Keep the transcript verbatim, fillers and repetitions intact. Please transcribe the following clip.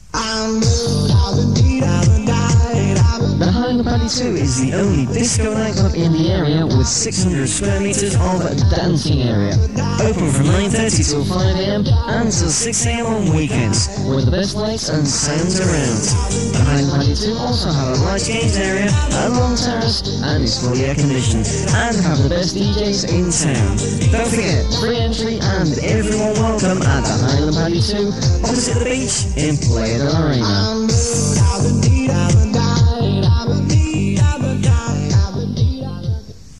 The Highland Paddy two is the only disco nightclub in the area with six hundred square metres of dancing area. Open from nine thirty till five a m and till six a m on weekends, with the best lights and sounds around. The Highland Paddy two also have a large games area, a long terrace, and is fully air conditioned, and have the best D Js in town. Don't forget, free entry and everyone welcome at the Highland Paddy two, opposite the beach in Playa del Arena.